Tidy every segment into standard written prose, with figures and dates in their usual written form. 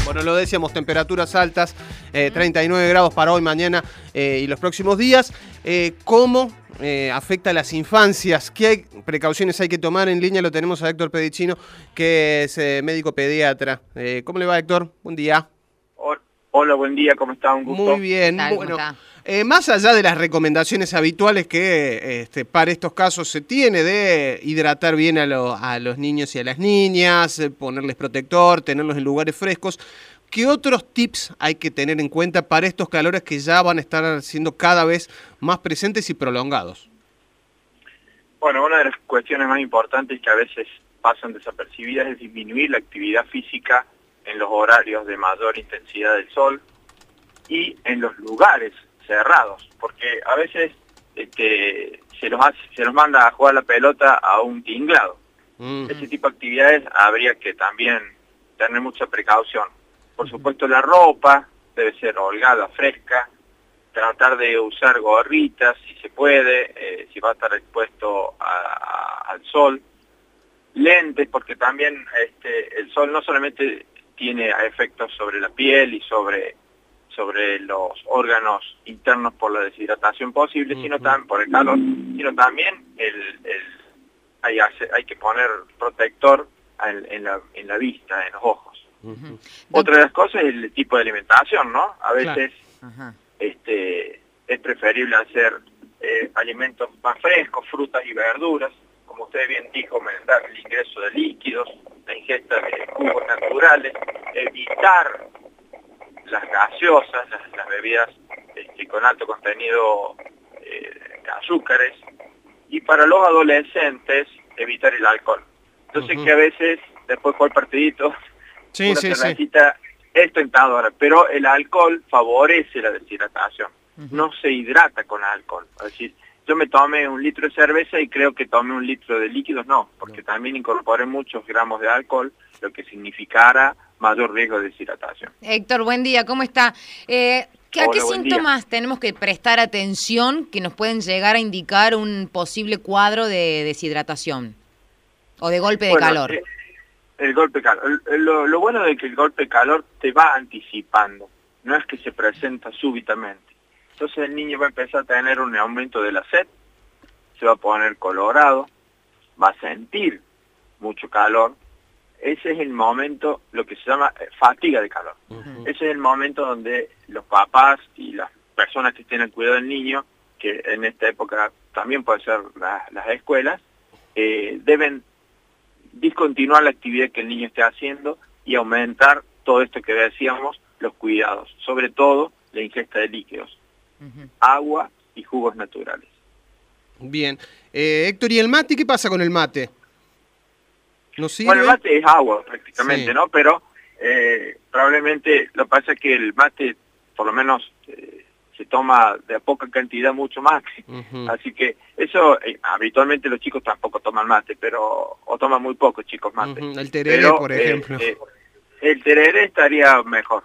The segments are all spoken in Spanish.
Bueno, lo decíamos, temperaturas altas, 39 grados para hoy, mañana y los próximos días. ¿Cómo afecta a las infancias? ¿Qué precauciones hay que tomar? En línea lo tenemos a Héctor Pedicino, que es médico pediatra. ¿Cómo le va, Héctor? Buen día. Hola, buen día, ¿cómo está? Un gusto. Muy bien. Bueno, más allá de las recomendaciones habituales que para estos casos se tiene de hidratar bien a los niños y a las niñas, ponerles protector, tenerlos en lugares frescos, ¿qué otros tips hay que tener en cuenta para estos calores que ya van a estar siendo cada vez más presentes y prolongados? Bueno, una de las cuestiones más importantes que a veces pasan desapercibidas es disminuir la actividad física en los horarios de mayor intensidad del sol y en los lugares cerrados, porque a veces se los manda a jugar la pelota a un tinglado. Ese tipo de actividades habría que también tener mucha precaución. Por supuesto, la ropa debe ser holgada, fresca, tratar de usar gorritas si se puede, si va a estar expuesto al sol, lentes, porque también el sol no solamente tiene efectos sobre la piel y sobre los órganos internos por la deshidratación posible, sino también por el calor, sino también hay que poner protector en la vista, en los ojos. Otra de las cosas es el tipo de alimentación, ¿no? A veces es preferible hacer alimentos más frescos, frutas y verduras, como usted bien dijo, aumentar el ingreso de líquidos, la ingesta de jugos naturales, evitar las gaseosas, las bebidas con alto contenido de azúcares, y para los adolescentes evitar el alcohol. Entonces que a veces después por el partidito una cervecita es tentadora, pero el alcohol favorece la deshidratación, no se hidrata con alcohol. Es decir, yo me tomé 1 litro de cerveza y creo que tomé 1 litro de líquidos, no, porque también incorporé muchos gramos de alcohol, lo que significara mayor riesgo de deshidratación. Héctor, buen día, ¿cómo está? ¿A qué síntomas tenemos que prestar atención que nos pueden llegar a indicar un posible cuadro de deshidratación o de golpe de calor? El golpe de calor. Lo bueno de que el golpe de calor te va anticipando, no es que se presenta súbitamente. Entonces el niño va a empezar a tener un aumento de la sed, se va a poner colorado, va a sentir mucho calor. Ese es el momento, lo que se llama fatiga de calor. Ese es el momento donde los papás y las personas que tienen cuidado del niño, que en esta época también puede ser las escuelas, deben discontinuar la actividad que el niño esté haciendo y aumentar todo esto que decíamos, los cuidados, sobre todo la ingesta de líquidos, agua y jugos naturales. Bien. Héctor, ¿y el mate? ¿Qué pasa con el mate? ¿No sirve? Bueno, el mate es agua prácticamente, ¿no? Pero probablemente lo que pasa es que el mate, por lo menos, se toma de a poca cantidad mucho más. Así que eso, habitualmente los chicos tampoco toman mate, o toman muy pocos chicos mate. El tereré, por ejemplo. El tereré estaría mejor,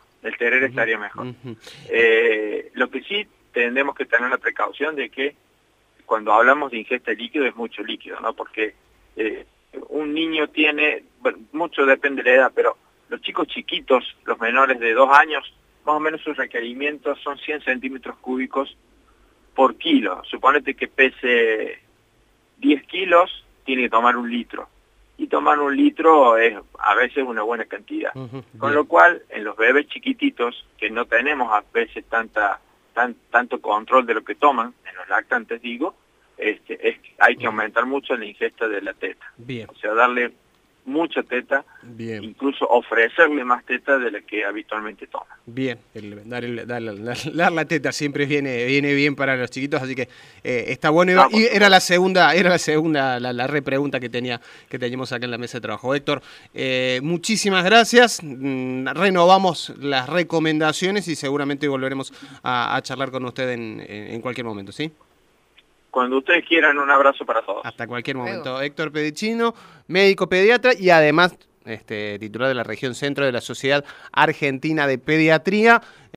Lo que sí tenemos que tener la precaución de que cuando hablamos de ingesta de líquido es mucho líquido, ¿no? Porque un niño tiene, bueno, mucho depende de la edad, pero los chicos chiquitos, los menores de 2 años, más o menos sus requerimientos son 100 centímetros cúbicos por kilo. Suponete que pese 10 kilos, tiene que tomar 1 litro. Y tomar 1 litro es a veces una buena cantidad. Con lo cual, en los bebés chiquititos, que no tenemos a veces tanto control de lo que toman, en los lactantes digo, hay que aumentar mucho la ingesta de la teta. O sea, darle mucha teta, incluso ofrecerle más teta de la que habitualmente toma. Bien, dar la teta siempre viene bien para los chiquitos, así que está bueno. Y era la segunda la repregunta que teníamos acá en la mesa de trabajo. Héctor, muchísimas gracias. Renovamos las recomendaciones y seguramente volveremos a charlar con usted en cualquier momento, ¿sí? Cuando ustedes quieran, un abrazo para todos. Hasta cualquier momento. Héctor Pedicino, médico pediatra y además titular de la región centro de la Sociedad Argentina de Pediatría.